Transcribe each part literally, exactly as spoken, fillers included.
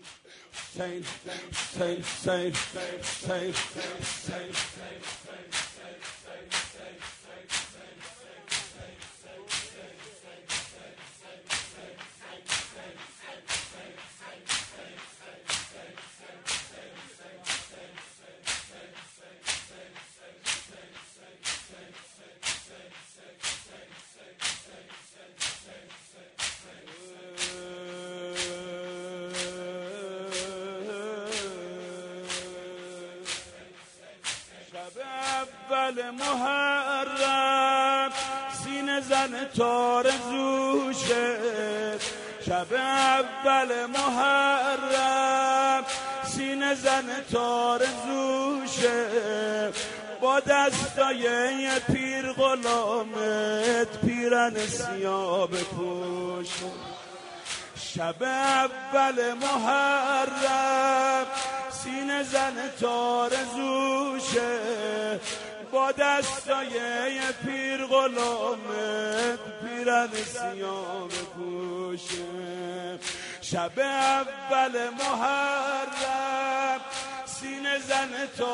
Saint, saint, saint, saint, saint, saint, saint. اول محرم سینه زن تارزوشه، شب اول محرم سینه زن تارزوشه، با دستای پیر غلامت پیرن سیاه بپوش. شب اول محرم سینه زن تارزوشه، با دستای پیر غلامت پیرن سیاه بپوشه. شب اول محرم سینه زن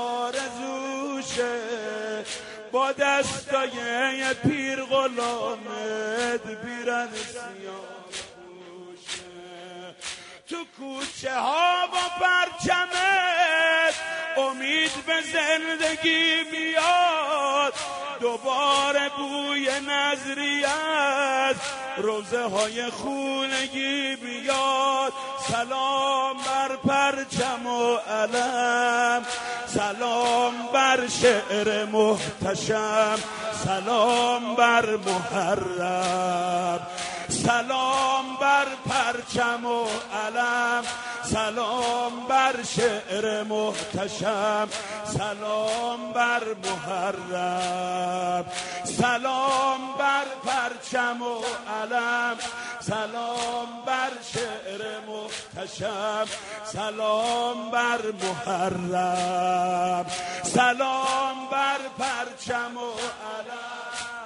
تارزوشه، با دستای پیر غلامت پیرن سیاه بپوشه. تو کوچه ها با پرچمت امید به زندگی میاد، دوباره بوی نظری از روزه های خونگی میاد. سلام بر پرچم و علم، سلام بر شعر محتشم، سلام بر محرم، سلام بر پرچم و علم، سلام بر شعر محتشم، سلام بر محرم، سلام بر پرچم و علم، سلام بر شعر محتشم، سلام بر محرم، سلام بر پرچم و علم.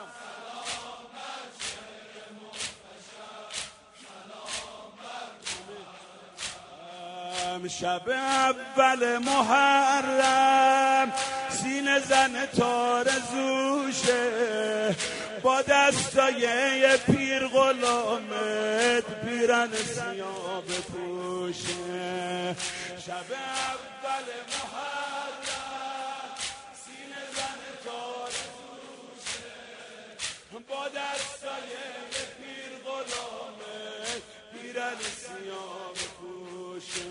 شب اول محرم سینه زن تارزوشه، با دستای پیر غلامت پیرن سیاه بپوشه. شب اول محرم سینه زن تارزوشه، با دستای پیر غلامت پیرن سیاه بپوشه.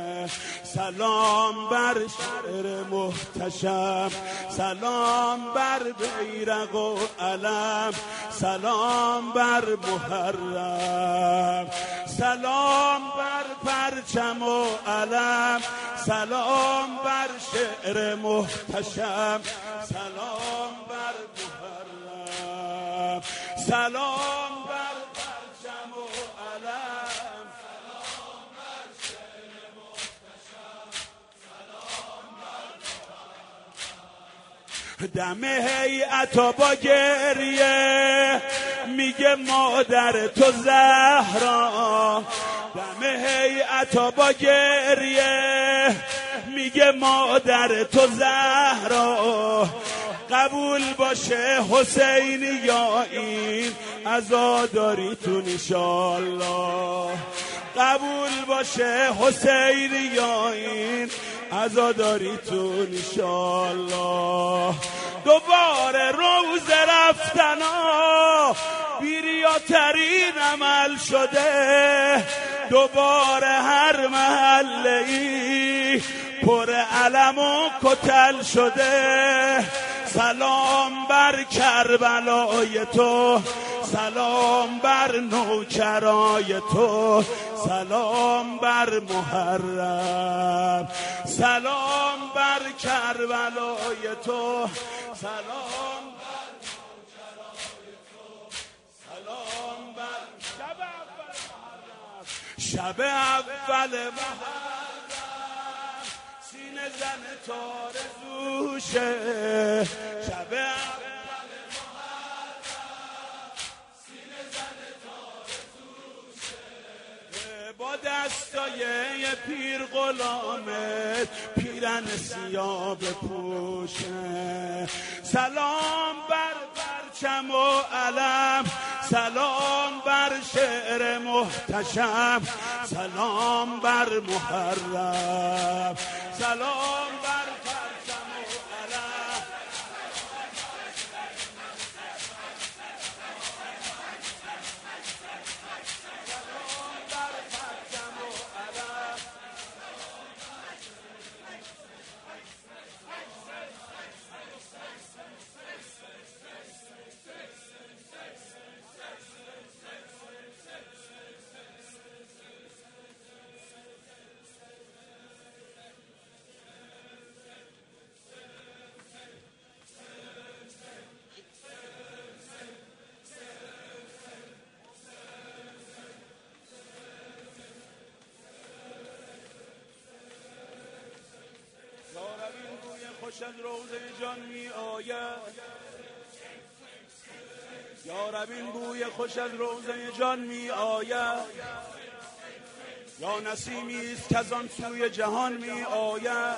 سلام بر شعر محتشم، سلام بر بیرق و علم، سلام بر محرم، سلام بر پرچم و علم، سلام بر شعر محتشم، سلام بر محرم، سلام بر پرچم و علم، سلام بر شعر محتشم، سلام بر دم هیئتا با گریه میگه مادر تو زهرا، دم هیئتا با گریه میگه مادر تو زهرا. قبول باشه حسینی یا این عزاداریتون انشالله، قبول باشه حسینی یا این عزاداریتون انشالله. دوباره روز رفتنا بیریاترین عمل شده، دوباره هر محله ای پر علم و کتل شده. سلام بر کربلای تو، سلام بر نوکرای تو، سلام بر محرم، سلام بر کربلای تو، سلام بر نوکرای تو، سلام بر شب اول محرم، شب اول محرم سینه زن تارزوشه، شب اول محرم سینه زن تارزوشه، با با دستای پیر غلامت پیرن سیاه بپوشه. سلام بر پرچم و علم، سلام بر شعر محتشم، سلام بر محرم، سلام بر پرچم و علم. خوش از روضه جان می آید، یا رب این بوی خوش از روضه جان می آید، یا نسیمی است که از آن سوی جهان می آید،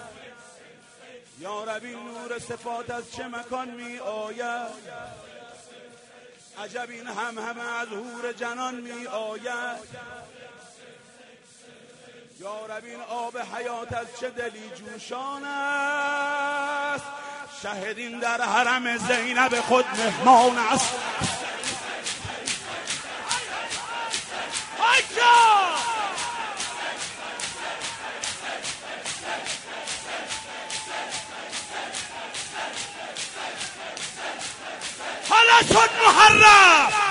یا رب این نور صفات از چه مکان می آید، عجب این هم همه از حور جنان می آید، یا رب این آب حیات از چه دلی جوشان است، شهدین در حرم زینب خود مهمان است. حالا شد محرم.